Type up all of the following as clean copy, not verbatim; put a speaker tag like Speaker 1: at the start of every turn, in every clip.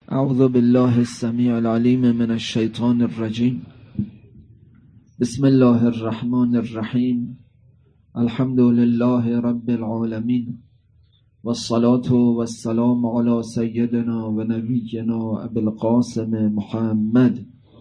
Speaker 1: اعوذ بالله السمیع العلیم من الشیطان الرجیم. بسم الله الرحمن الرحیم. الحمد لله رب العالمین والصلاة والسلام على سیدنا و نبینا ابی القاسم محمد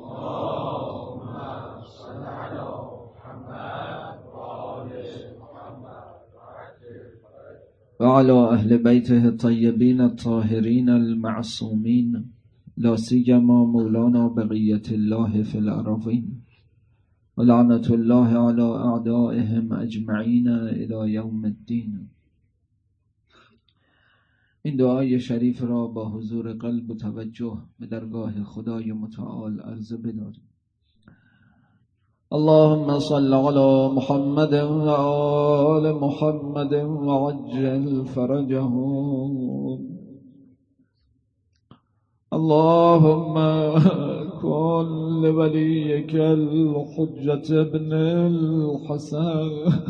Speaker 1: و علی اهل بیته الطیبین الطاهرین المعصومین لا سیما مولانا بقیة الله فی الارضین و لعنة الله علی اعدائهم اجمعین الی یوم الدین. این دعای شریف را با حضور قلب و توجه به درگاه خدای متعال عرضه بداریم. اللهم صل على محمد و آل محمد و عجل فرجهم. اللهم كن لوليك الحجة ابن الحسن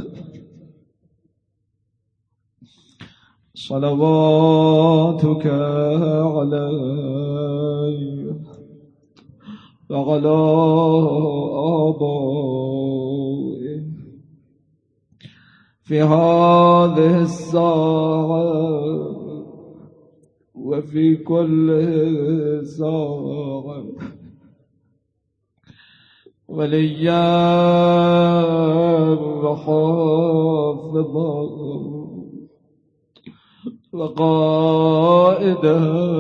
Speaker 1: صلواتك عليه وعلى آبائه في هذه الساعة وفي كل ساعة وليا وحافظا وقائدا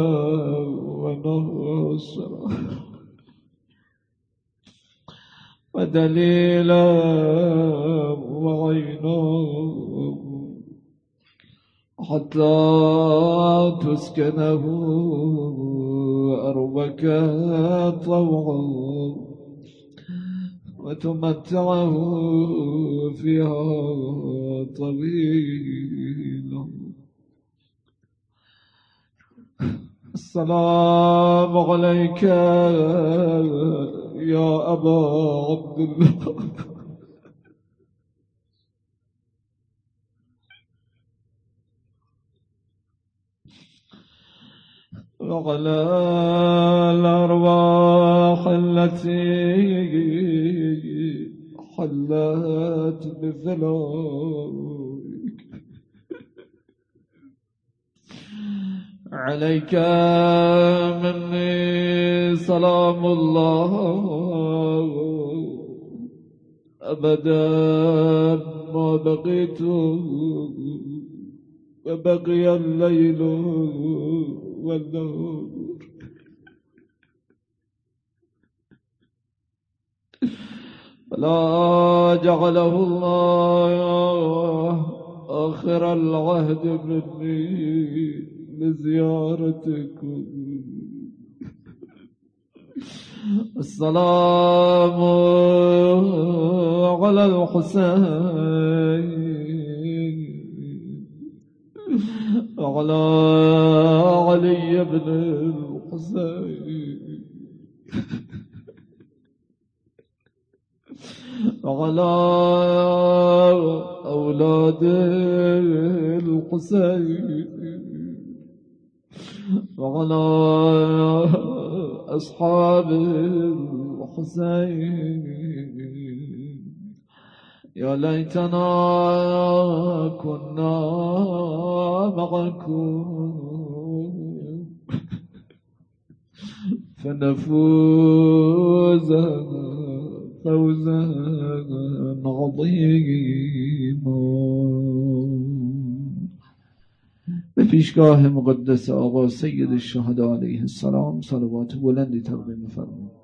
Speaker 1: وناصرا ودليلا وعينا حتى تسكنه أرضك طوعا وتمتعه فيها طويلا. السلام عليك يا أبا عبد الله وعلى الأرواح التي حلت بفلاك. عليك مني سلام الله أبدا ما بقيت وبقي الليل والنهار. فلا جعله الله آخر العهد مني لزيارتكم. السلام على الحسين وعلى علي بن الحسين وعلى أولاد الحسين وعلى أصحاب الحسين. يا ليتنا كنا معكم فنفوز فوزا عظيما. به پیشگاه مقدس آقا سید الشهدا علیه السلام صلوات بلندی تقدیم فرمایید.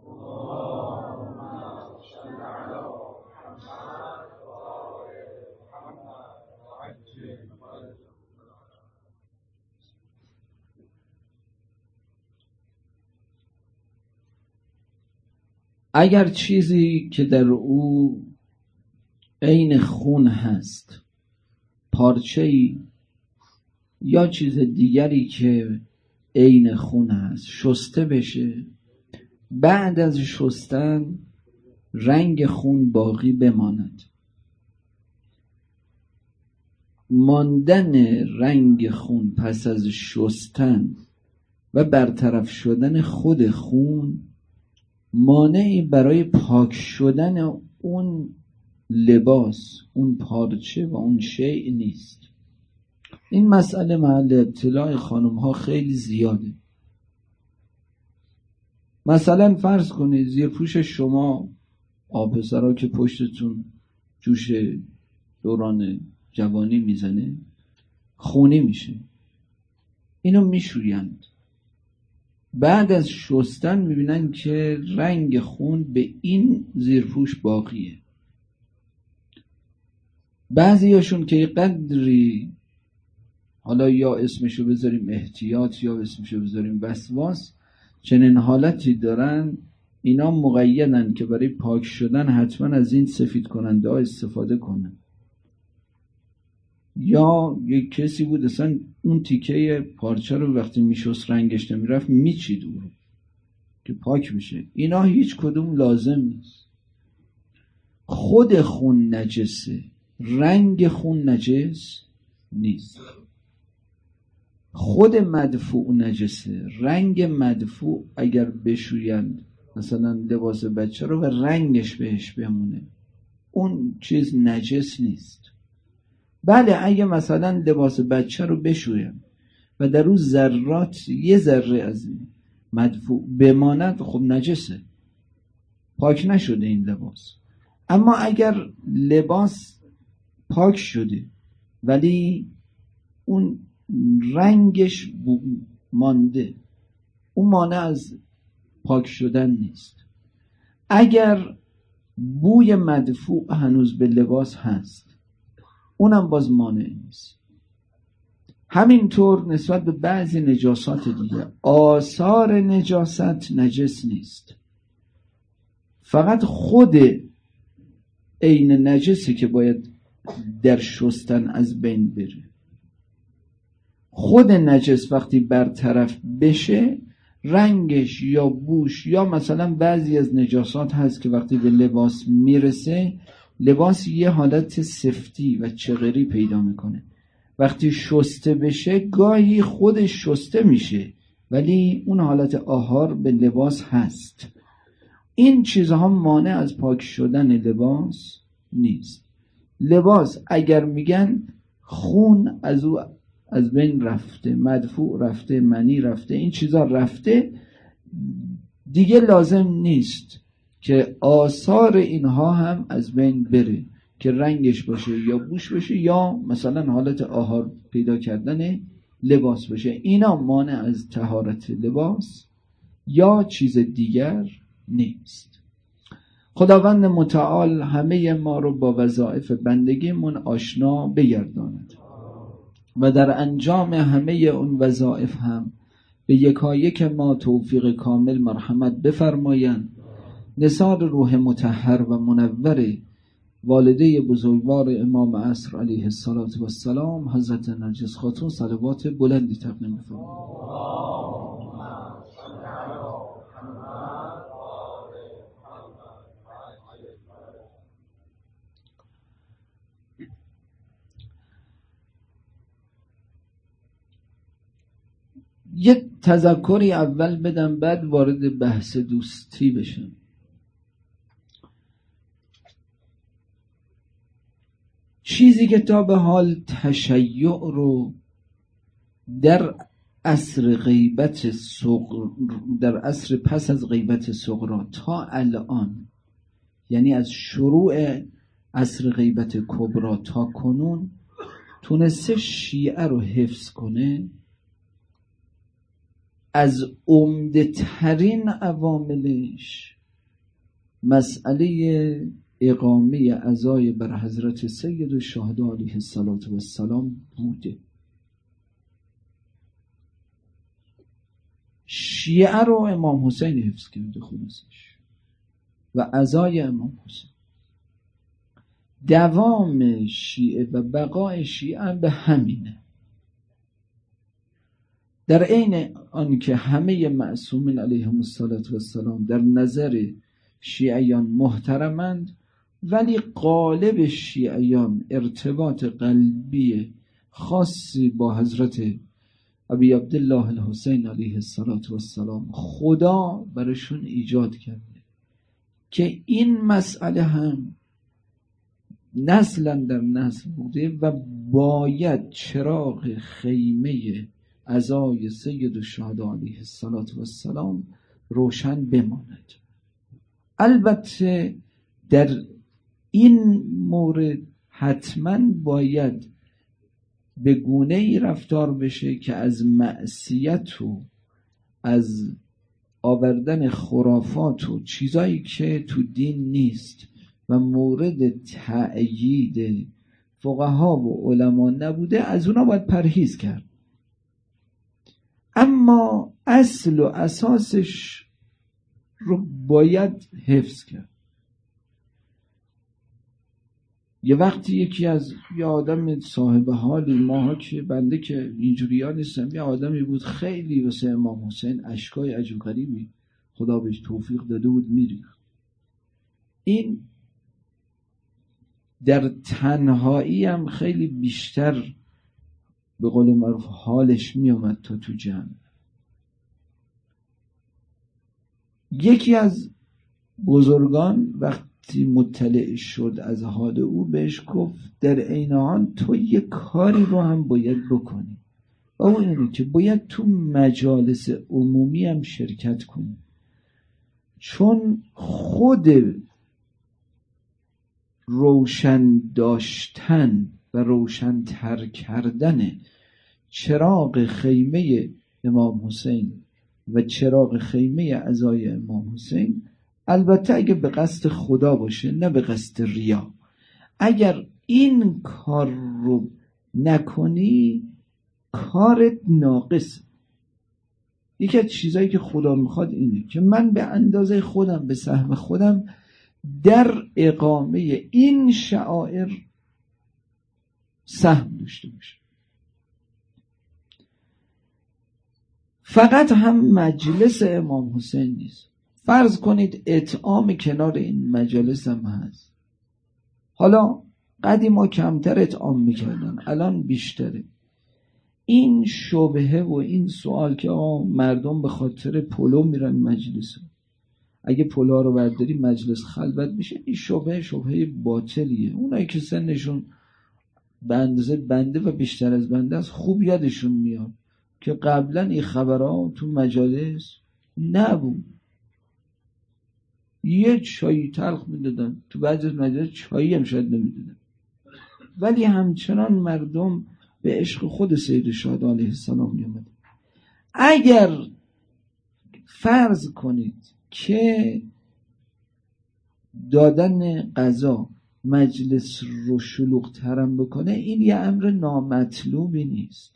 Speaker 1: اگر چیزی که در او عین خون هست، پارچه‌ای یا چیز دیگری که عین خون هست شسته بشه، بعد از شستن رنگ خون باقی بماند، ماندن رنگ خون پس از شستن و برطرف شدن خود خون مانعی برای پاک شدن اون لباس، اون پارچه و اون شیء نیست. این مسئله محل ابتلاء خانم ها خیلی زیاده. مثلا فرض کنید زیر پوش شما آبپسرها که پشتتون جوش دوران جوانی میزنه خونی میشه، اینو میشویند، بعد از شستن میبینن که رنگ خون به این زیرپوش باقیه. بعضیاشون که قدری، حالا یا اسمشو بذاریم احتیاط یا اسمشو بذاریم وسواس، چنین حالتی دارن، اینا مقیدن که برای پاک شدن حتما از این سفید کننده ها استفاده کنن. یا یک کسی بود اصلا اون تیکه پارچه رو وقتی میشست رنگش نمیرفت میچید او رو که پاک بشه. اینا هیچ کدوم لازم نیست. خود خون نجسه، رنگ خون نجس نیست. خود مدفوع نجسه، رنگ مدفوع اگر بشویند مثلا لباس بچه رو و رنگش بهش بمونه اون چیز نجس نیست. بله اگه مثلا لباس بچه رو بشویند و در اون ذرات یه ذره از مدفوع بماند خب نجسه، پاک نشده این لباس. اما اگر لباس پاک شده ولی اون رنگش مانده، اون مانع از پاک شدن نیست. اگر بوی مدفوع هنوز به لباس هست اونم باز مانع نیست. همینطور نسبت به بعضی نجاسات دیگه، آثار نجاست نجس نیست، فقط خود عین نجسی که باید در شستن از بین بره. خود نجس وقتی برطرف بشه رنگش یا بوش، یا مثلا بعضی از نجاسات هست که وقتی به لباس میرسه لباس یه حالت سفتی و چغری پیدا میکنه، وقتی شسته بشه گاهی خودش شسته میشه ولی اون حالت آهار به لباس هست. این چیزها مانع از پاک شدن لباس نیست. لباس اگر میگن خون از او از بین رفته، مدفوع رفته، منی رفته، این چیزا رفته، دیگه لازم نیست که آثار اینها هم از بین بره که رنگش باشه یا بوش باشه یا مثلا حالت آهار پیدا کردن لباس باشه. اینا مانع از طهارت لباس یا چیز دیگر نیست. خداوند متعال همه ما رو با وظایف بندگیمون آشنا بگرداند و در انجام همه اون وظایف هم به یکایک ما توفیق کامل مرحمت بفرمایند. نثار روح مطهر و منور والده بزرگوار امام عصر علیه السلام حضرت نرگس خاتون صلوات بلندی تقدیم بفرمایید. یک تذکری اول بدم بعد وارد بحث دوستی بشم. چیزی که تا به حال تشیع رو در عصر غیبت در عصر پس از غیبت صغرا تا الان، یعنی از شروع عصر غیبت کبرا تا کنون، تونسته شیعه رو حفظ کنه، از عمده ترین عواملش مسئله اقامه عزای بر حضرت سید الشهدا علیه السلام بوده. شیعه رو امام حسین حفظ کرده خلاصش و عزای امام حسین. دوام شیعه و بقای شیعه به همینه. در عین آنکه همه معصومین علیهم السلام در نظر شیعیان محترمند، ولی غالب شیعیان ارتباط قلبی خاصی با حضرت ابی عبدالله الحسین علیه السلام خدا برشون ایجاد کرده که این مسئله هم نسلا در نسل بوده و باید چراغ خیمه عزای سید الشهدا علیه السلام روشن بماند. البته در این مورد حتما باید به گونه‌ای رفتار بشه که از معصیت و از آوردن خرافات و چیزایی که تو دین نیست و مورد تأیید فقها و علما نبوده از اونا باید پرهیز کرد. اما اصل و اساسش رو باید حفظ کرد. یه وقتی یکی از یه آدم صاحب حالی، ماها که بنده که اینجوری ها نیستم، یه آدمی بود خیلی واسه امام حسین اشکای عجب غریبی خدا بهش توفیق داده بود میریخت. این در تنهایی هم خیلی بیشتر به قول معروف حالش میومد تا تو جمع. یکی از بزرگان وقتی مطلع شد از حال او بهش گفت در عین حال تو یه کاری رو هم باید بکنی، او اینه که باید تو مجالس عمومی هم شرکت کنی، چون خود روشن داشتن و روشن تر کردن چراغ خیمه امام حسین و چراغ خیمه عزای امام حسین، البته اگه به قصد خدا باشه نه به قصد ریا، اگر این کار رو نکنی کارت ناقص. یکی از چیزایی که خدا میخواد اینه که من به اندازه خودم به سهم خودم در اقامه این شعائر سهم داشته باشم. فقط هم مجلس امام حسین نیست، فرض کنید اطعام کنار این مجلس هم هست. حالا قدیما کمتر اطعام میکردن، الان بیشتره. این شبهه و این سوال که مردم به خاطر پلو میرن مجلس، اگه پلو رو برداری مجلس خلوت میشه، این شبهه باطلیه. اونایی که سنشون به اندازه بنده و بیشتر از بنده است خوب یادشون میاد که قبلا این خبرها تو مجالس نبود. یه چایی تلخ میدادن، تو بعضی از مجالس چایی هم شاید نمیدادن، ولی همچنان مردم به عشق خود سید الشهدا علیه السلام میامد. اگر فرض کنید که دادن غذا مجلس رو شلوغ ترم بکنه، این یه امر نامطلوبی نیست.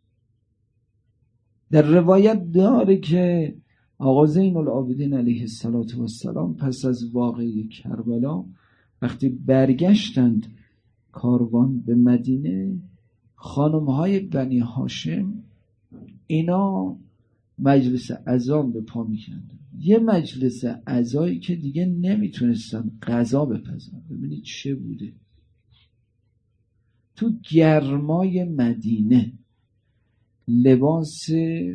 Speaker 1: در روایت داره که آقا زین العابدین علیه السلام پس از واقعه کربلا وقتی برگشتند کاروان به مدینه، خانم‌های بنی هاشم اینا مجلس عزا به پا می‌کردن، یه مجلس عزایی که دیگه نمیتونستن غذا بپزن. ببینید چه بوده تو گرمای مدینه، لباس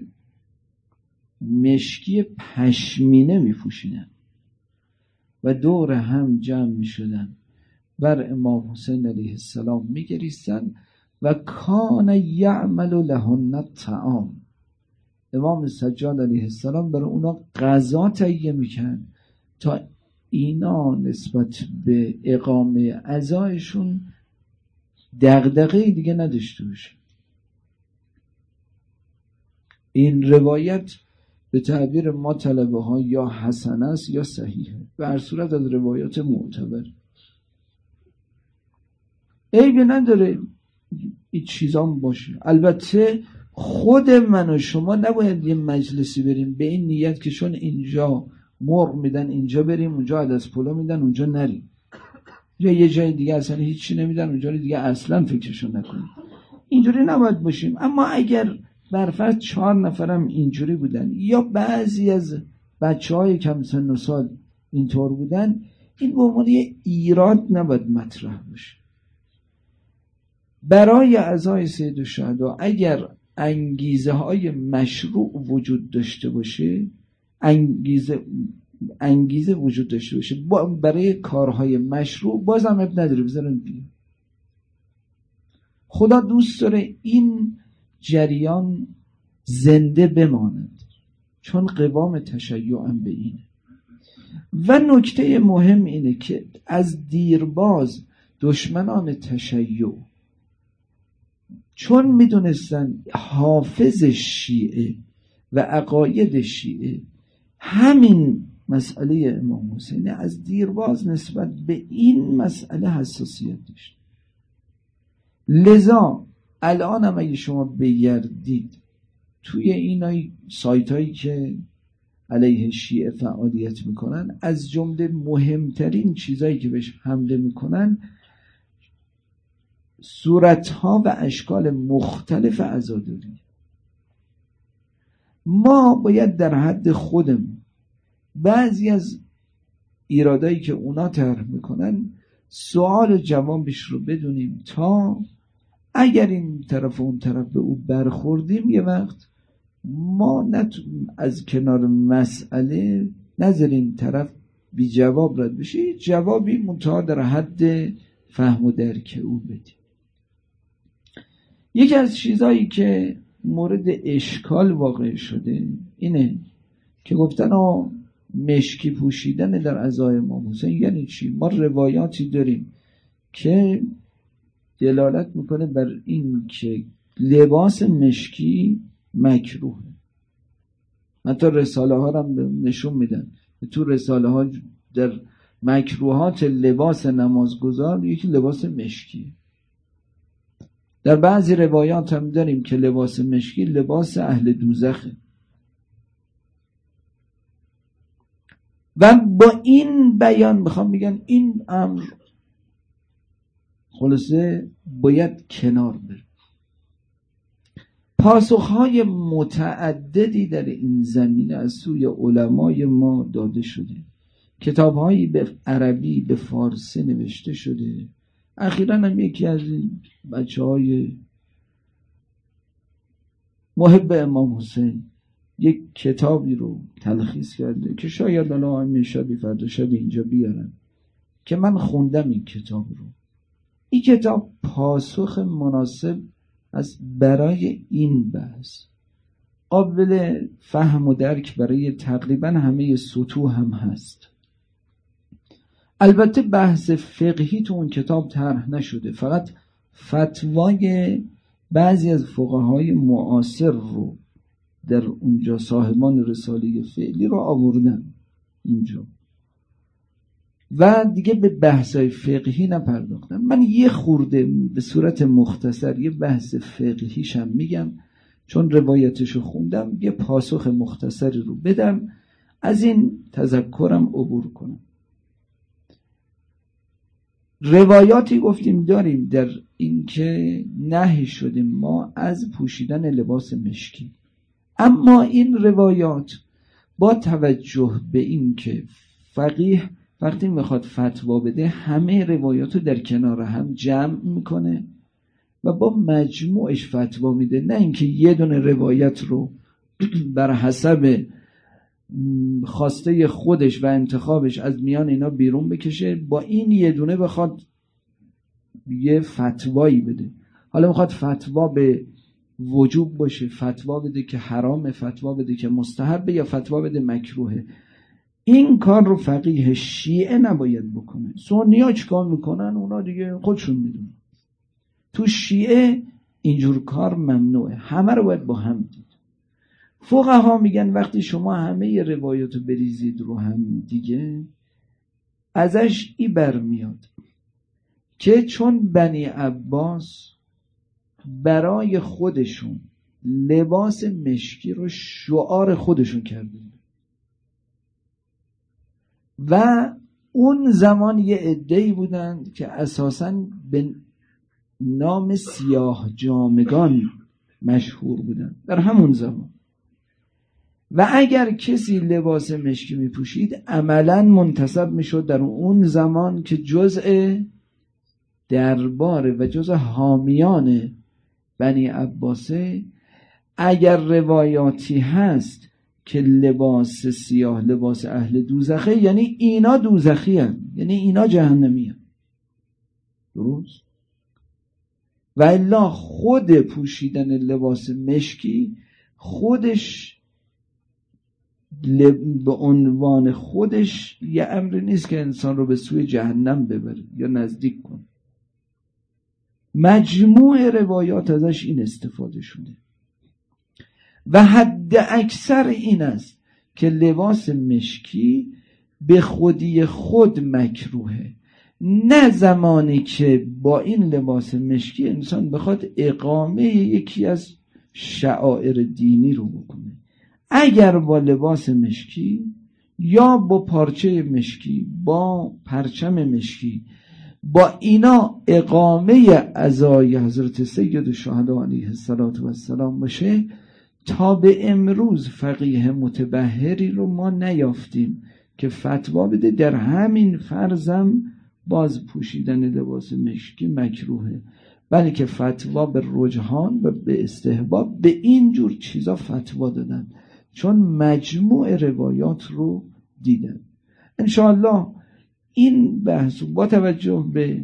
Speaker 1: مشکی پشمینه میپوشیدن و دور هم جمع میشدن، بر امام حسین علیه السلام میگریستن و کان یعمل لهن الطعام. امام سجاد علیه السلام برای اونا غذا تهیه میکرد تا اینا نسبت به اقامه عزایشون دغدغه‌ای دیگه نداشته باشه. این روایت به تعبیر ما طلبه ها یا حسن است یا صحیحه، به هر صورت از روایات معتبر. عیبی نداره این چیزام باشه. البته خود من و شما نباید یه مجلسی بریم به این نیت که چون اینجا مرغ میدن اینجا بریم، اونجا عدس پلو میدن اونجا نریم، یا یه جای دیگه اصلا هیچی نمیدن اونجا دیگه اصلا فکرشو نکنیم. اینجوری نباید باشیم. اما اگر برفرض 4 نفرم اینجوری بودن یا بعضی از بچه‌های کم سن و سال اینطور بودن، این به عنوان ایراد نباید مطرح باشه. برای عزای سید الشهدا اگر انگیزه های مشروع وجود داشته باشه، انگیزه وجود داشته باشه برای کارهای مشروع، بازم اب نداره بذارن بیا. خدا دوست داره این جریان زنده بماند، چون قوام تشیعم به اینه. و نکته مهم اینه که از دیرباز دشمنان تشیع چون میدونستن حافظ شیعه و عقاید شیعه همین مسئله امام حسین، از دیرباز نسبت به این مسئله حساسیت داشت. لذا الان هم اگه شما بگردید توی این سایت هایی که علیه شیعه فعالیت میکنن، از جمله مهمترین چیزایی که بهش حمله میکنن صورتها و اشکال مختلف عزاداری. ما باید در حد خودمون بعضی از ایرادایی که اونا طرح میکنن سوال جوابش رو بدونیم، تا اگر این طرف و اون طرف به او برخوردیم یه وقت ما از کنار مسئله نذاریم طرف بی جواب رد بشه، جوابی منتها در حد فهم و درک او بدیم. یکی از چیزایی که مورد اشکال واقع شده اینه که گفتن مشکی پوشیدن در عزای امام حسین یعنی چی؟ ما روایاتی داریم که دلالت میکنه بر این که لباس مشکی مکروه. حتی رساله ها هم نشون میدن، تو رساله ها در مکروهات لباس نمازگزار یکی لباس مشکی. در بعضی روایات هم داریم که لباس مشکی لباس اهل دوزخه. و با این بیان میخوام بگن این امر خلاصه باید کنار بره. پاسخهای متعددی در این زمینه از سوی علمای ما داده شده، کتابهایی به عربی به فارسی نوشته شده. اخیراً هم یکی از این بچه‌های محب امام حسین یک کتابی رو تلخیص کرده که شاید الان همین شبی فردا شب اینجا بیارن، که من خوندم این کتاب رو. این کتاب پاسخ مناسب از برای این بحث، قابل فهم و درک برای تقریبا همه سطوح هم هست. البته بحث فقهی تو اون کتاب طرح نشده، فقط فتوای بعضی از فقهای معاصر رو در اونجا صاحبان رساله فعلی رو آوردن اینجا و دیگه به بحثای فقهی نپرداختن. من یه خورده به صورت مختصر یه بحث فقهیشم میگم، چون روایتشو خوندم، یه پاسخ مختصری رو بدم، از این تذکرم عبور کنم. روایاتی گفتیم داریم در این که نهی شدیم ما از پوشیدن لباس مشکی، اما این روایات با توجه به این که فقیه وقتی میخواد فتوا بده همه روایاتو در کنار هم جمع میکنه و با مجموعش فتوا میده، نه اینکه یه دونه روایت رو بر حسب خواسته خودش و انتخابش از میان اینا بیرون بکشه، با این یه دونه بخواد یه فتوایی بده. حالا میخواد فتوا به وجوب باشه، فتوا بده که حرامه، فتوا بده که مستحبه، یا فتوا بده مکروهه. این کار رو فقیه شیعه نباید بکنه. سنی ها چیکار میکنن؟ اونا دیگه خودشون میدونن. تو شیعه اینجور کار ممنوعه، همه رو باید با هم دید. فقها میگن وقتی شما همه روایاتو بریزید رو هم دیگه، ازش ای برمیاد که چون بنی عباس برای خودشون لباس مشکی رو شعار خودشون کردن و اون زمان یه عده‌ای بودند که اساساً به نام سیاه جامگان مشهور بودند در همون زمان، و اگر کسی لباس مشکی می پوشید عملاً منتسب می شد در اون زمان که جزء درباره و جزء حامیان بنی عباسه اگر روایاتی هست که لباس سیاه لباس اهل دوزخه، یعنی اینا دوزخی هست، یعنی اینا جهنمی هست. درست؟ و الا خود پوشیدن لباس مشکی خودش به عنوان خودش یه امر نیست که انسان رو به سوی جهنم ببره یا نزدیک کنه. مجموع روایات ازش این استفاده شده و حد اکثر این است که لباس مشکی به خودی خود مکروهه، نه زمانی که با این لباس مشکی انسان بخواد اقامه یکی از شعائر دینی رو بکنه. اگر با لباس مشکی یا با پارچه مشکی، با پرچم مشکی، با اینا اقامه عزای حضرت سید الشهدا علیه السلام باشه، تا به امروز فقیه متبحری رو ما نیافتیم که فتوا بده در همین فرضم باز پوشیدن لباس مشکی مکروهه، بلکه فتوا به رجحان و به استحباب به این جور چیزا فتوا دادن، چون مجموع روایات رو دیدن. انشاءالله این بحث با توجه به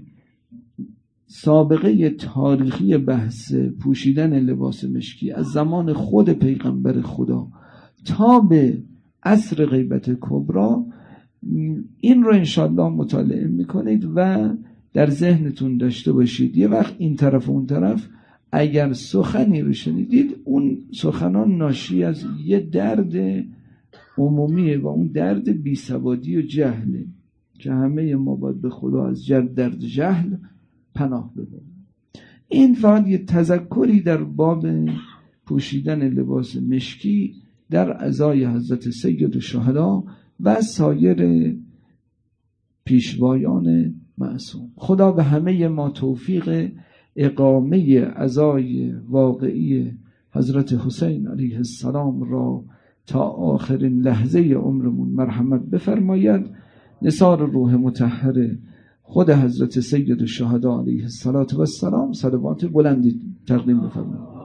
Speaker 1: سابقه تاریخی بحث پوشیدن لباس مشکی از زمان خود پیغمبر خدا تا به عصر غیبت کبری، این رو انشاءالله مطالعه میکنید و در ذهنتون داشته باشید. یه وقت این طرف و اون طرف اگر سخنی رو شنیدید، اون سخنان ناشی از یه درد عمومیه و اون درد بیسوادی و جهله که همه ما باید به خدا از درد جهل پناه ببریم. این فقط یه تذکری در باب پوشیدن لباس مشکی در عزای حضرت سید الشهدا و سایر پیشوایان معصوم. خدا به همه ما توفیق اقامه عزای واقعی حضرت حسین علیه السلام را تا آخرین لحظه عمرمون مرحمت بفرماید. نثار روح مطهر خود حضرت سید الشهدا علیه السلام صلوات بلندی تقدیم بفرمایید.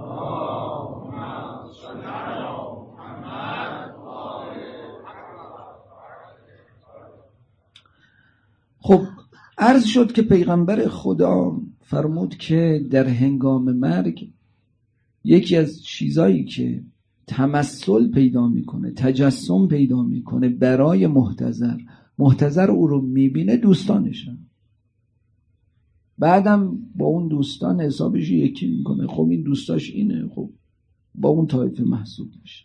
Speaker 1: خب عرض شد که پیغمبر خدا فرمود که در هنگام مرگ یکی از چیزایی که تمثل پیدا میکنه، تجسم پیدا میکنه برای محتضر او رو میبینه دوستانشن، بعدم با اون دوستان حسابش یکی میکنه، خب این دوستاش اینه، خب با اون طایفه محسوب میشه.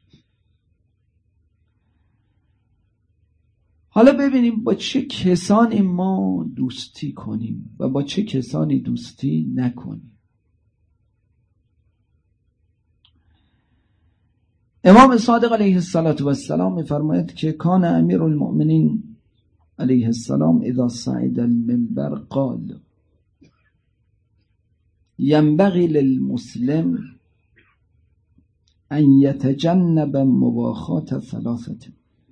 Speaker 1: حالا ببینیم با چه کسانی ما دوستی کنیم و با چه کسانی دوستی نکنیم. امام صادق علیه السلام میفرماید که کان امیر المؤمنین علیه السلام اذا صعد المنبر قال ينبغي للمسلم ان يتجنب مواخات ثلاثه.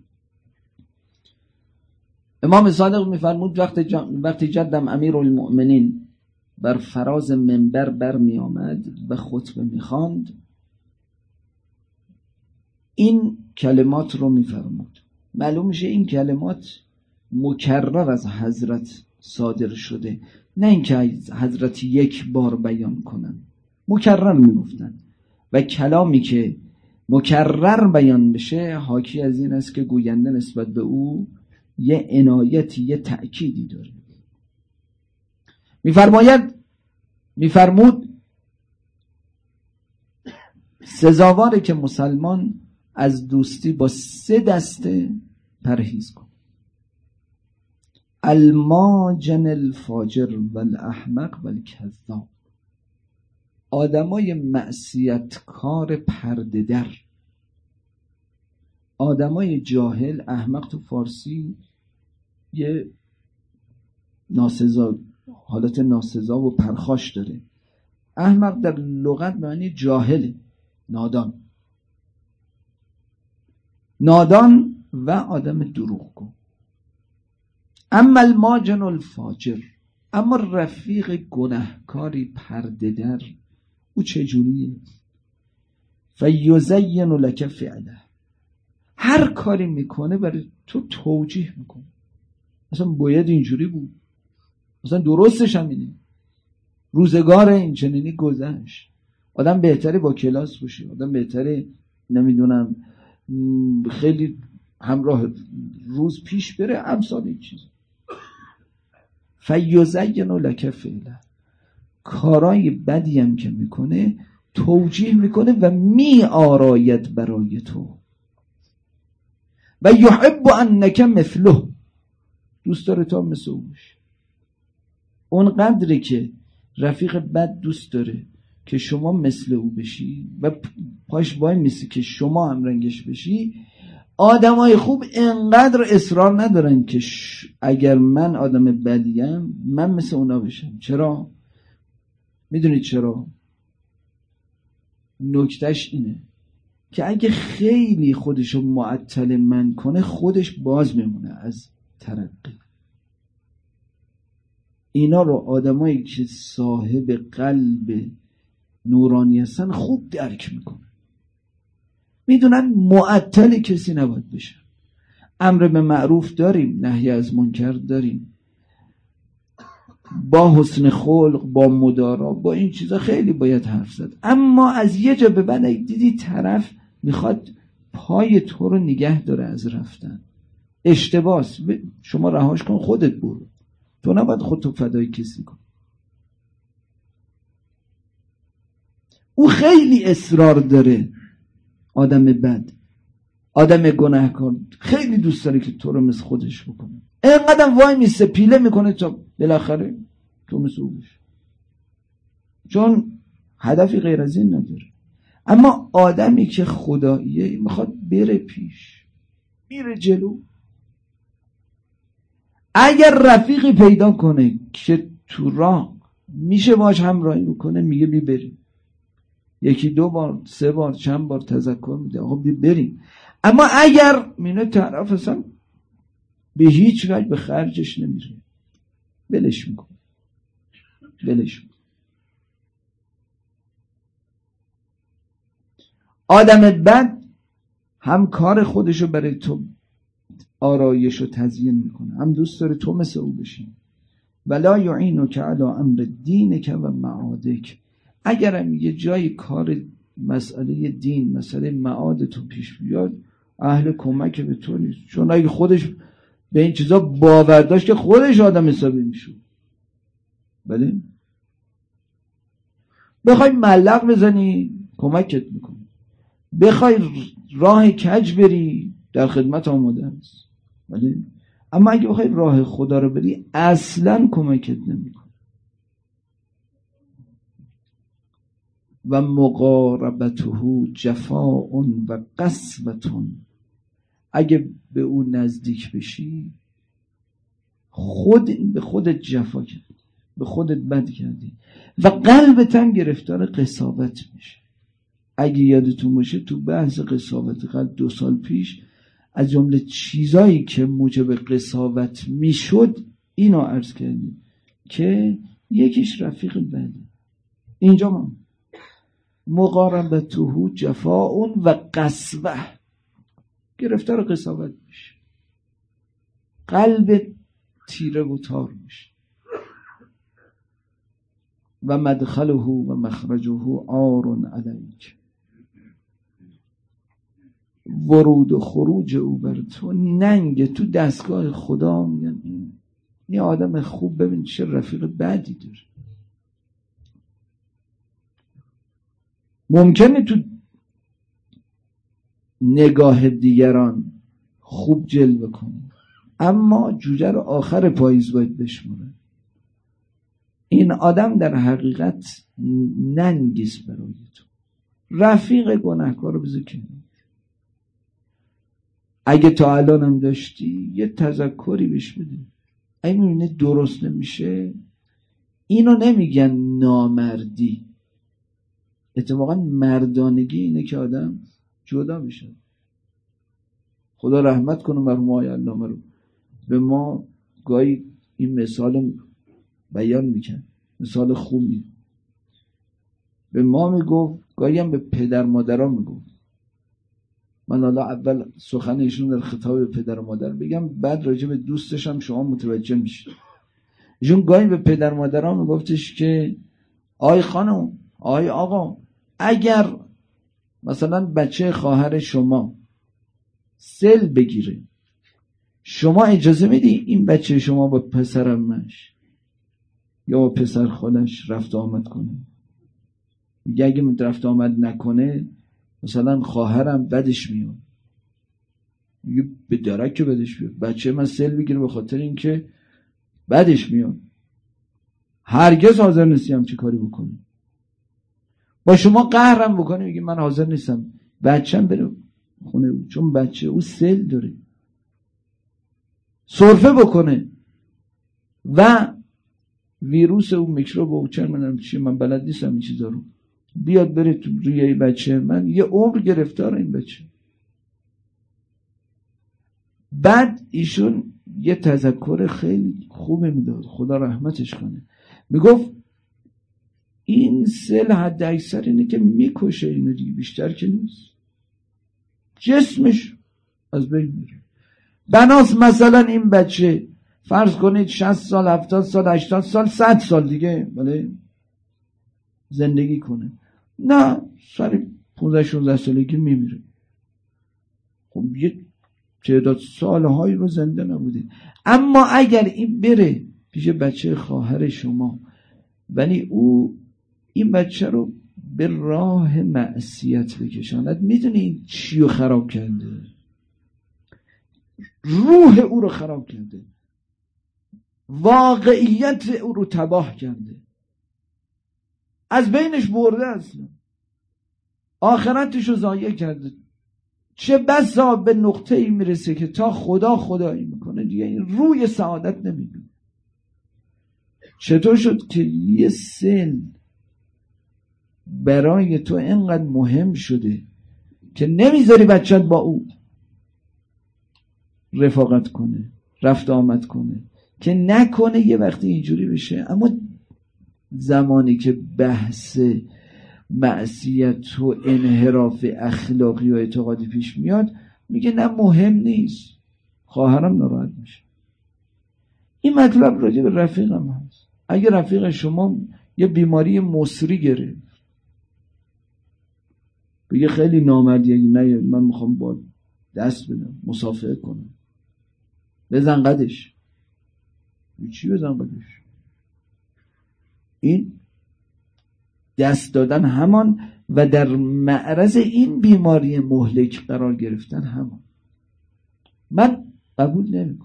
Speaker 1: امام صادق میفرمود وقتی جدم امیر المؤمنین بر فراز منبر برمی آمد و خطبه میخواند، این کلمات رو میفرمود. معلوم میشه این کلمات مکرر از حضرت صادر شده، نه اینکه حضرت یک بار بیان کنن، مکرر میگفتن و کلامی که مکرر بیان بشه حاکی از این است که گوینده نسبت به او یه عنایتی، یه تأکیدی داره. میفرمود سزاواره که مسلمان از دوستی با 3 دسته پرهیز کن: الماجن الفاجر والاحمق والکذاب. آدمای معصیتکار پرده در، آدمای جاهل. احمق تو فارسی یه ناسزا، حالت ناسزا و پرخاش داره. احمق در لغت معنی جاهل، نادان و آدم دروغگو. اما الماجن الفاجر، اما رفیق گناهکاری پرده در، او چجوریه؟ فیزین لک فعله، هر کاری میکنه برای تو توجیه میکنه، مثلا باید اینجوری بود، مثلا درستش هم اینه، روزگار این چنینی گذشت، آدم بهتره با کلاس باشه، آدم بهتره نمیدونم خیلی همراه روز پیش بره، امثال این چیز. فیزین لک فعله، کارای بدی هم که میکنه توجیه میکنه و می آراید برای تو. و یحب انک مثله، دوست داره تو مثل او باشی. اون قدری که رفیق بد دوست داره که شما مثل او بشی و پاش وای میسی که شما هم رنگش بشی، آدمای خوب اینقدر اصرار ندارن که اگر من آدم بدیم من مثل اونا بشم. چرا؟ میدونید چرا؟ نکتهش اینه که اگه خیلی خودشو معطل من کنه، خودش باز میمونه از ترقی. اینا رو آدمایی که صاحب قلب نورانی هستن خوب درک میکنن، میدونن معطل کسی نباید بشه. امر به معروف داریم، نهی از منکر داریم، با حسن خلق، با مدارا، با این چیزا خیلی باید حرف زد. اما از یه جا به بعد دیدی طرف میخواد پای تو رو نگه داره از رفتن، اشتباس، شما رهاش کن، خودت برو، تو نباید خودتو فدای کسی کن. او خیلی اصرار داره، آدم بد، آدم گناهکار خیلی دوست داره که تو رو مثل خودش بکنه، اینقدر وای میسته پیله میکنه تا بالاخره تو مثل او بشی، چون هدفی غیر از این نداره. اما آدمی که خداییه میخواد بره پیش، میره جلو. اگر رفیقی پیدا کنه که تو راه میشه باش همراهی بکنه، میگه بی بریم، یکی دو بار سه بار چند بار تذکر میده آقا بی بریم. اما اگر مینه طرف اصلا به هیچ وجه به خرجش نمیره، بلش میکنه، بلش میکنه. آدم بد هم کار خودشو برای تو آرایش و تزیین میکنه، هم دوست داره تو مثل او بشی. ولا یعینک علی امر دینک و معادک، اگرم یه جای کار مسئله دین، مسئله معاد تو پیش بیاد، اهل کمک به تو نیست، چون اگه خودش به این چیزا باور داشت که خودش آدم حسابی میشود. بله بخوای ملق بزنی کمکت میکنه، بخوای راه کج بری در خدمت آماده است. بله اما اگه بخوای راه خدا رو بری اصلا کمکت نمیکنه. و مقاربته جفاء و قسوة، اگه به اون نزدیک بشی به خودت جفا کردی، به خودت بد کردی و قلبت هم گرفتار قساوت میشه. اگه یادتون باشه تو بحث قساوت قلب 2 سال پیش از جمله چیزایی که موجب قساوت میشد اینو عرض کردیم که یکیش رفیق بده. اینجا من مقاربته جفاء و قسوة، گرفتار قساوت میشه، قلب تیره و تار میشه. و مدخله و مخرجه عار علیک، ورود و خروج او بر تو ننگ. تو دستگاه خدا میگن این آدم خوب ببین چه رفیق بدی داره. ممکنه تو نگاه دیگران خوب جلوه کنه، اما جوجه رو آخر پاییز باید بشمونه. این آدم در حقیقت ننگیست برای تو، رفیق گناهکار رو بذار کنار. اگه تا الان هم داشتی یه تذکری بهش بده، اگه میبینه درست نمیشه، اینو نمیگن نامردی، اتفاقا مردانگی اینه که آدم جدا بشه. خدا رحمت کنه مرحوم آقای علامه رو، به ما گاهی این مثال بیان میکن، مثال خوبی. به ما میگفت، گاهی هم به پدر مادرها میگفت. من حالا اول سخن ایشون در خطاب به پدر و مادر بگم، بعد راجع به دوستش هم شما متوجه میشید. ایشون گاهی به پدر مادرها میگفتش که آی خانم، آی آقا، اگر مثلا بچه خواهر شما سل بگیره، شما اجازه میدی این بچه شما با پسرمش یا با پسر خودش رفت آمد کنه؟ میگه اگه رفت آمد نکنه مثلا خواهرم بدش میاد. میگه به درک که بدش میاد، بچه من سل بگیره به خاطر اینکه بدش میاد، هرگز حاضر نیستم چی کاری بکنه. با شما قهرم بکنه، میگه من حاضر نیستم بچه‌م بره خونه او، چون بچه او سل داره، سرفه بکنه و ویروس او، میکروب او، چه منم چی، من بلد نیستم این چیزا رو، بیاد بره تو روی بچه من، یه عمر گرفتار این بچه. بعد ایشون یه تذکر خیلی خوبی میداد، خدا رحمتش کنه، میگفت این سل حد اکثر اینه که میکشه اینو دیگه، بیشتر که نیست، جسمش از بین میره. بناس مثلا این بچه فرض کنید 60 سال 70 سال 80 سال 100 سال دیگه بله زندگی کنه، نه سر 15 16 سالگی میمیره. خب یه تعداد سالهایی رو زنده نبوده. اما اگر این بره پیش بچه خواهر شما، ولی او این بچه رو به راه معصیت بکشاند، میدونی این چی رو خراب کرده؟ روح او رو خراب کرده، واقعیت او رو تباه کرده، از بینش برده، اصلا آخرتش رو ضایع کرده. چه بسا به نقطه ای میرسه که تا خدا خدایی میکنه دیگه این روی سعادت نمیبینه. چطور شد که یه سن برای تو اینقدر مهم شده که نمیذاری بچت با او رفاقت کنه، رفت آمد کنه، که نکنه یه وقتی اینجوری بشه. اما زمانی که بحث معصیت و انحراف اخلاقی و اعتقادی پیش میاد، میگه نه مهم نیست، خواهرم ناراحت میشه. این مطلب راجع به رفیقم هست. اگه رفیق شما یه بیماری مصری گرفت، بگه خیلی نامردی، اگه نه من میخوام با دست بدم مصافحه کنم، بزن قدش. چی بزن قدش؟ این دست دادن همان و در معرض این بیماری مهلک قرار گرفتن همان. من قبول نمیکنم.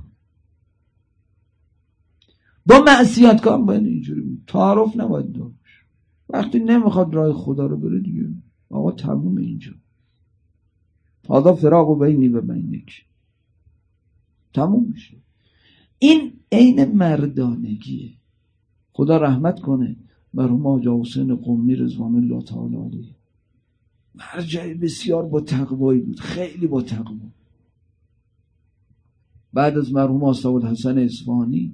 Speaker 1: با معصیتکار باید اینجوری بود، تعارف نباید داشت. وقتی نمیخواد راه خدا رو بره دیگه آقا تموم اینجا، هذا فراق بینی و بینک، تموم میشه. این عین مردانگیه. خدا رحمت کنه مرحوم حاجی حسین قمی رضوان الله تعالی علیه، مرجع بسیار با تقوایی بود، خیلی با تقوا. بعد از مرحوم آصف الحسن اصفهانی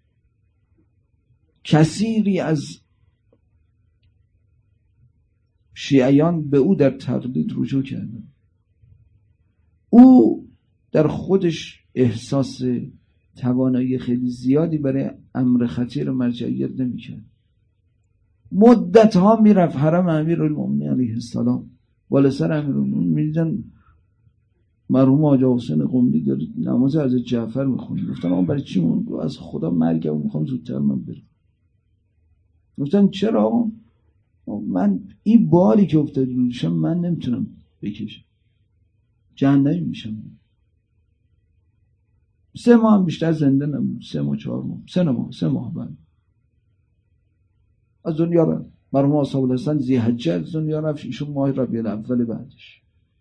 Speaker 1: کثیری از شیعیان به او در تقلید رجوع کردن. او در خودش احساس توانایی خیلی زیادی برای امر خطیر مرجعیت نمی‌کرد. مدت ها میرفت حرم امیرالمومنین علیه السلام، بالا سر امیرالمومنین میدیدن مرحوم حاجی حسین قمی داره نماز از جعفر میخونه. گفتن آقا برای چی؟ اون از خدا مرگم میخوام زودتر من برم. گفتن چرا آقا؟ من این باری که افتاد روشم من نمیتونم بکشم، جهنمی میشم. 3 ماه هم بیشتر زنده نمون، 3 ماه 4 ماه 3 ماه بعد از دنیا رفت. مرحوم آصف الحسن ذی‌حجه از دنیا رفت، ایشون ماه ربیع الاول بعدش.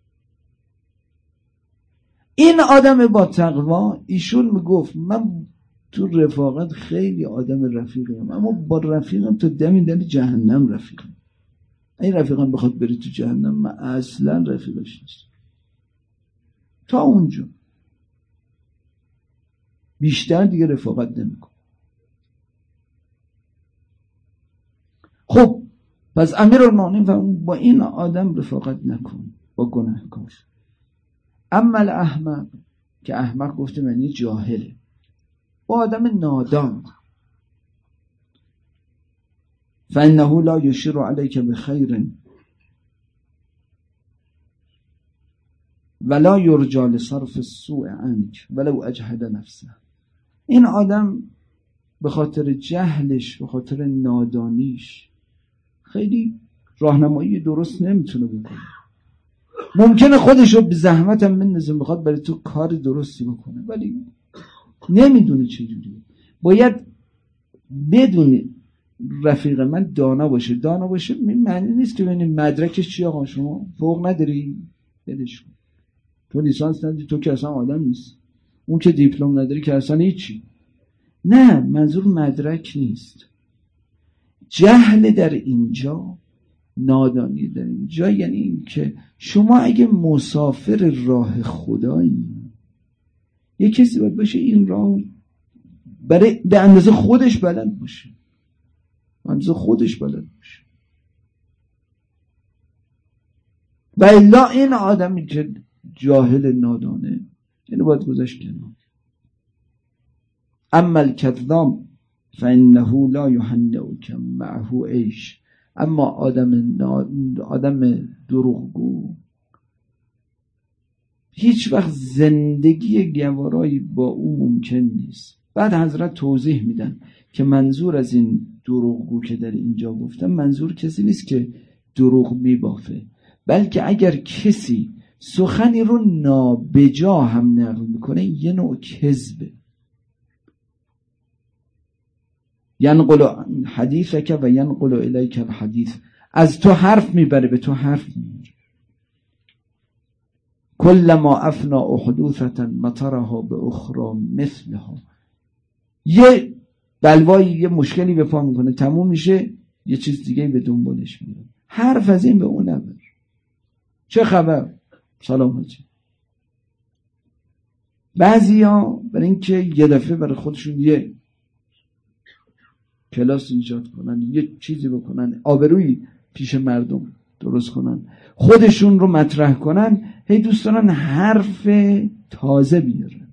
Speaker 1: این آدم با تقوا، ایشون میگفت من تو رفاقت خیلی آدم رفیقیم، اما با رفیقم تو دم جهنم رفیقم. این رفیقم بخواد بری تو جهنم من اصلا رفیقش نیست، تا اونجا بیشتر دیگه رفاقت نمیکن. خب پس امیرالمومنین فرمود با این آدم رفاقت نکن، با گناهکار. اما الاحمق، که احمق گفته معنی جاهله، با آدم نادان، فانه لا یشیر علیک بخیر ولا یرجى لصرف السوء عنک ولو اجهد نفسه. این آدم به خاطر جهلش، به خاطر نادانیش خیلی راهنمایی درست نمیتونه بکنه. ممکنه خودشو به زحمت هم بندازه بخواد برای تو کار درستی بکنه، ولی نمیدونه چجوریه. باید بدونی رفیق من دانا باشه. دانا باشه معنی نیست که ببینید مدرکش چی. آقا شما فوق نداری بدش کن، تو لیسانس نداری، تو که اصلا آدم نیست. اون که دیپلم نداری که اصلا هیچی. نه، منظور مدرک نیست. جهل در اینجا، نادانی در اینجا، یعنی این که شما اگه مسافر راه خدایی، یه کسی باید باشه این راه برای به اندازه خودش بلد باشه، به اندازه خودش بلد باشه. و الا این آدمی که جاهل نادانه اینو باید گذاشت کنار. اما الکذاب فانه لا یهنئک معه عیش. اما آدم دروغگو هیچ وقت زندگی گوارایی با او ممکن نیست. بعد حضرت توضیح میدن که منظور از این دروغگو که در اینجا گفتم، منظور کسی نیست که دروغ میبافه، بلکه اگر کسی سخنی رو نابجا هم نقل میکنه یه نوع کذبه. ینقل حدیثک و ینقل الیک الحدیث، از تو حرف میبره به تو حرف میبره. کلما افنا احدوثتا مطرها به اخرى مثلها. یه بلوایی، یه مشکلی به پا میکنه، تموم میشه، یه چیز دیگه به دنبالش میاد. حرف از این به اون نبر. چه خبر؟ سلام حاجی. بعضیا برای اینکه یه دفعه برای خودشون یه کلاس ایجاد کنن، یه چیزی بکنن، آبرویی پیش مردم درست کنن، خودشون رو مطرح کنن، هی دوست دارن حرف تازه بیارن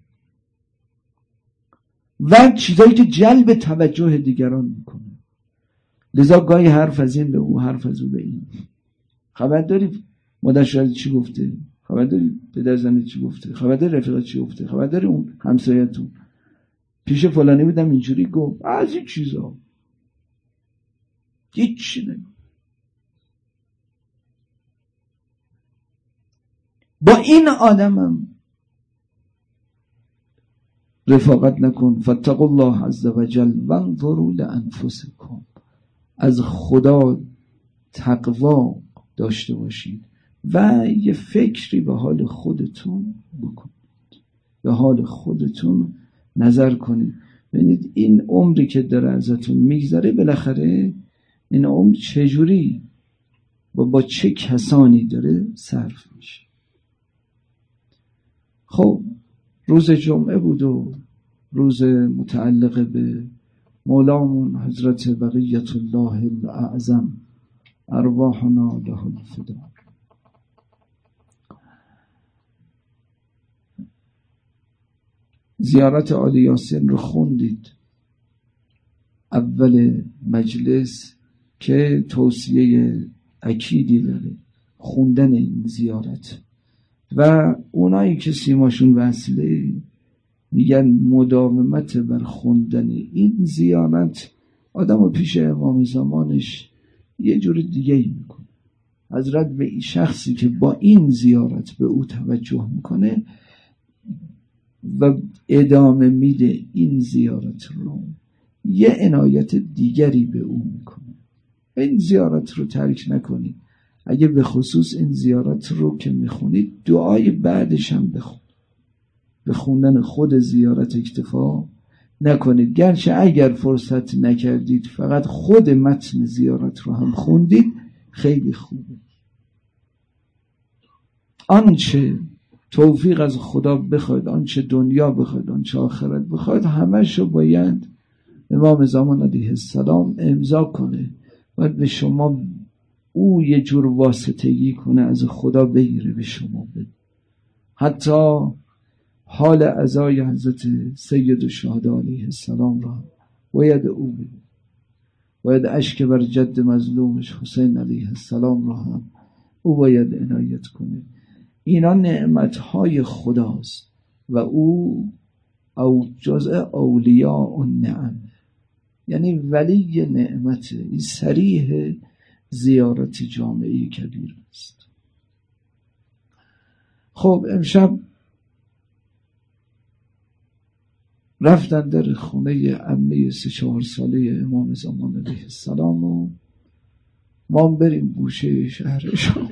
Speaker 1: و چیزایی که جلب توجه دیگران میکنه. لذا گاهی حرف از این به اون، حرف از اون به این. خبر داری مادر شوهرت چی گفته؟ خبر داری پدر زنت چی گفته؟ خبر داری رفیقت چی گفته؟ خبر داری اون همسایه‌تون پیش فلانی بودم اینجوری گفت؟ از این چیزا هیچی نگو. با این آدمم رفاقت نکن. فاتقوا الله عز وجل وانظروا لانفسکم. از خدا تقوا داشته باشید و یه فکری به حال خودتون بکنید، به حال خودتون نظر کنید. ببینید این عمری که داره ازتون میگذره، بالاخره این عمر چجوری و با چه کسانی داره صرف میشه. خب روز جمعه بود و روز متعلق به مولامون حضرت بقیت الله الاعظم ارواحنا له الفدا. زیارت عالی یاسین رو خوندید اول مجلس که توصیه اکیدی داره خوندن این زیارت، و اونایی که سیماشون وصله میگن مداومت بر خوندن این زیارت آدم رو پیش امام زمانش یه جور دیگه میکنه. حضرت به این شخصی که با این زیارت به او توجه میکنه و ادامه میده این زیارت رو، یه عنایت دیگری به او میکنه. این زیارت رو ترک نکنید. اگه به خصوص این زیارت رو که میخونید دعای بعدش هم بخونید. به خوندن خود زیارت اکتفا نکنید، گرچه اگر فرصت نکردید فقط خود متن زیارت رو هم خوندید خیلی خوبه. آنچه توفیق از خدا بخواید، آنچه دنیا بخواید، آنچه آخرت بخواید، همش رو باید امام زمان علیه السلام امضا کنه. باید به شما او یه جور واسطگی کنه از خدا بگیره به شما بده. حتی حال عزای حضرت سید الشهدا علیه السلام را باید او بده، باید اشک بر جد مظلومش حسین علیه السلام را هم او باید عنایت کنه. اینا نعمتهای خداست و او او جزء اولیاء النعم، یعنی ولی نعمته. این صریح زیارت جامعه کبیر است. خب امشب رفتن در خونه عمه 3-4 ساله امام زمان علیه السلام و ما بریم بوشه شهرشان.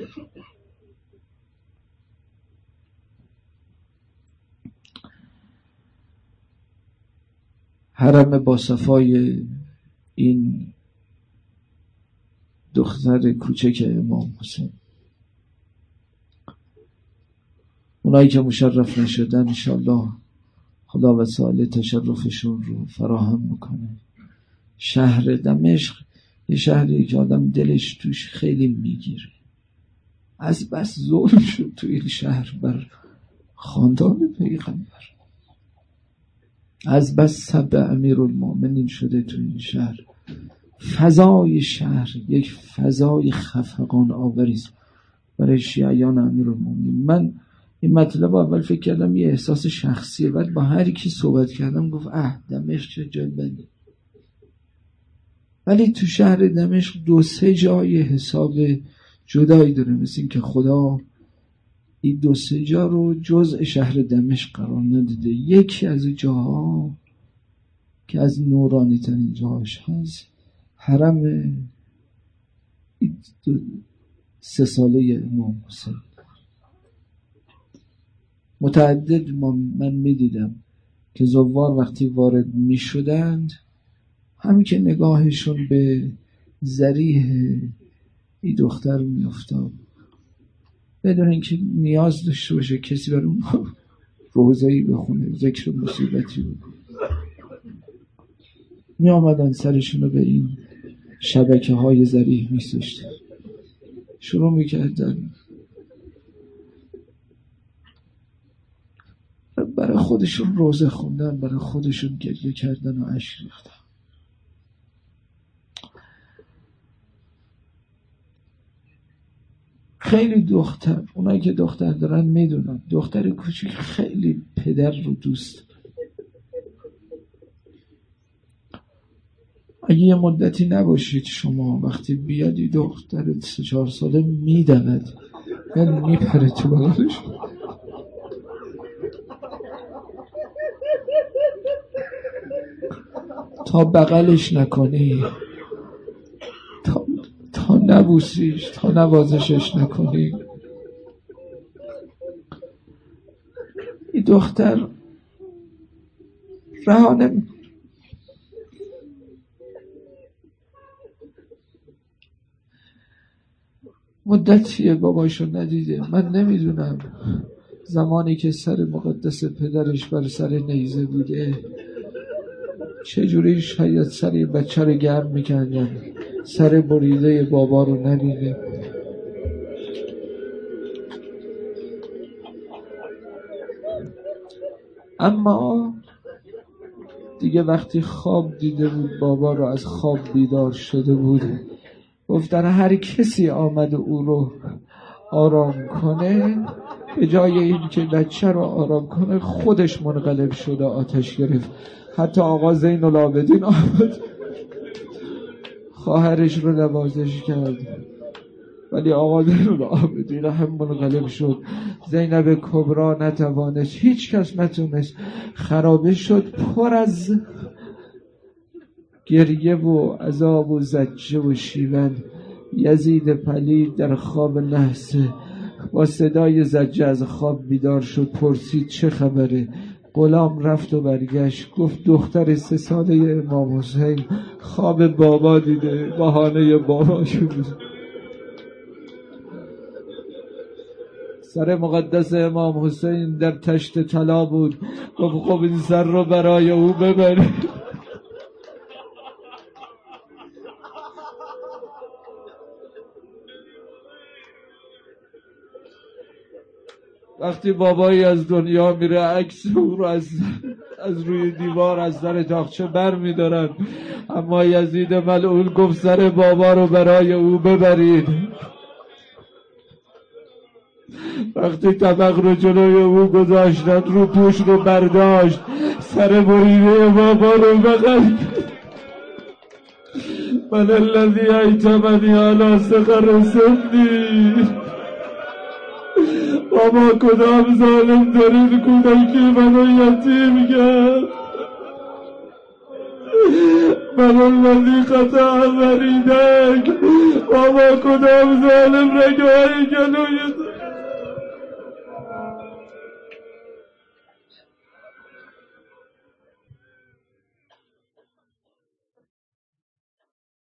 Speaker 1: حرم با صفای این دختر کوچک امام حسین. اونایی که مشرف نشدن انشالله خدا وسایل تشرفشون رو فراهم بکنه. شهر دمشق یه شهری که آدم دلش توش خیلی میگیره. از بس ظلم شد تو این شهر بر خاندان پیغمبر، از بس سب امیرالمومنین شده تو این شهر. فضای شهر یک فضای خفقان آوریست برای شیعیان امیرالمومنین. من این مطلب اول فکر کردم یه احساس شخصیه، بعد با هر کی صحبت کردم گفت دمشق چه جای بدی. ولی تو شهر دمشق 2-3 جای حساب جدایی داره، مثل این که خدا این 2-3 جا رو جزء شهر دمشق قرار ندیده. یکی از جاها که از نورانی ترین جاهاش هست حرم 3 ساله امام حسین. متعدد من میدیدم که زوار وقتی وارد میشدند همین که نگاهشون به ذریح این دختر میافتاد بدون اینکه نیاز داشته باشه کسی بر اون روزه‌ای بخونه، ذکر مصیبتی بود، می آمدن سرشون رو به این شبکه های ذریح می سشتن، شروع می کردن برای خودشون روزه خوندن، برای خودشون گریه کردن و اشک ریختن. خیلی دختر، اونایی که دختر دارن میدونن دختر کوچیک خیلی پدر رو دوست داره. اگه یه مدتی نباشید شما وقتی بیادی دختر 3-4 ساله میدود یعنی میپره تو بغلش، تا بغلش نکنی، تا نبوسیش، تا نوازشش نکنی. این دختر رهانه مدتیه بابایشو ندیده. من نمیدونم زمانی که سر مقدس پدرش بر سر نیزه بوده چجوری شاید سر این بچه رو گرم میکردن سر بریده بابا رو نبینه. اما دیگه وقتی خواب دیده بود بابا رو، از خواب بیدار شده بود، گفتن هر کسی آمد او رو آرام کنه به جای این که بچه رو آرام کنه خودش منقلب شده آتش گرفت. حتی آقا زین العابدین آمد خواهرش رو نوازش کرد ولی آقا زین العابدین هم منقلب شد. زینب کبرا نتوانست، هیچ کس نتونست، خرابه شد، پر از گریه و عذاب و زجه و شیون. یزید پلید در خواب نحسه با صدای زجه از خواب بیدار شد، پرسید چه خبره؟ غلام رفت و برگشت گفت دختر 3 ساله امام حسین خواب بابا دیده، بهانه بابا شد. سر مقدس امام حسین در تشت طلا بود، گفت خب این سر رو برای او ببرید. وقتی بابایی از دنیا میره عکس او رو از روی دیوار از در تاقچه بر میدارن، اما یزید ملعون گفت سر بابا رو برای او ببرید. وقتی طبق رو جلوی او گذاشتن، رو پوش رو برداشت، سر بریده بابا رو بغل من الذی ایتمنی علی صغر سنی. بابا کدام ظالم دارین کودکی منو یتیم کرد؟ من الذی قطع وریدک. بابا کدام ظالم رگای گلوی